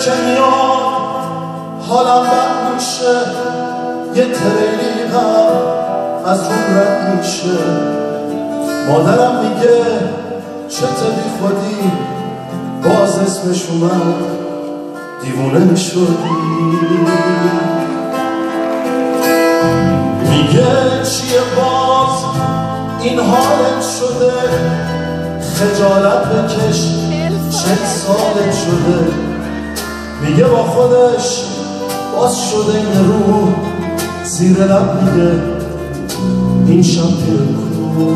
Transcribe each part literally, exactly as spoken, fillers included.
که میاد حالم بد میشه، یه تریلی هم از روم رد میشه. مادرم میگه چته بی خودی، باز اسمش اومد دیوونه شدی. میگه چیه باز این حالت شده، خجالت بکش چند سالت شده. میگه با خودش باز شده این رو، زیر لب میگه این شب پیر کو.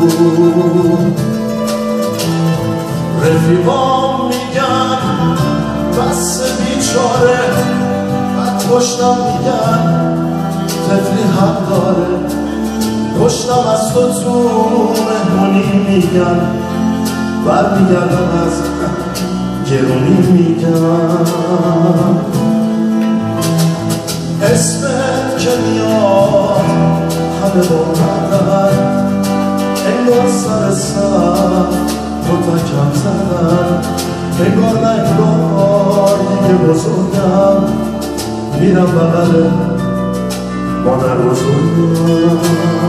رفیقام میگن بس بیچاره، بعد پشتم میگن طفلی حق داره. پشتم از تو تو مهمونی میگن، برمیگردم از گرونی میگن. اسمت که میاد همه با مدن، انگار سر سر متکم زدن. انگار نه انگار دیگه بزرگم، میرم بغل مادر بزرگم.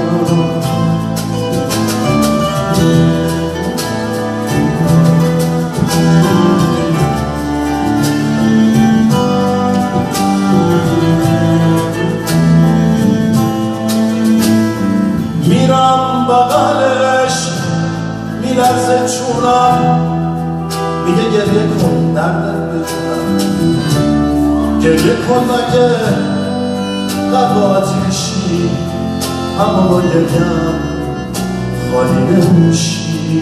میرم بغلش میلرزه چونم، میگه گریه کن دردت بجونم. گریه کن مگه قلب آتیشی، اما با گریم خالی نمیشی.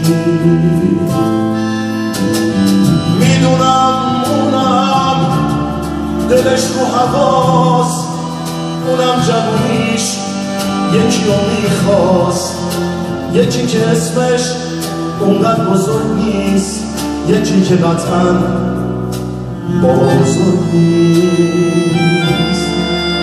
میدونم اونم دلش رو هواست، اونم جوونیش یکی رو میخواست. یکی که اسمش اونقدر بزرگ نیست، یکی که قطعا بابا بزرگ نیست.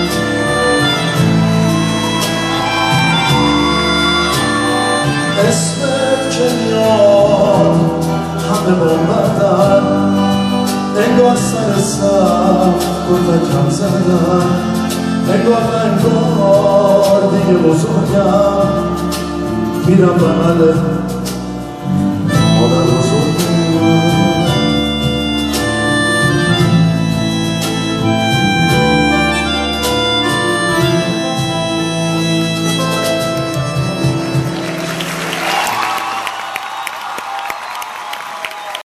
اسمت که میاد همه با بدن، انگار سر سر گلتکم زدن. انگار انگار دیگه بزرگم، میرم بغل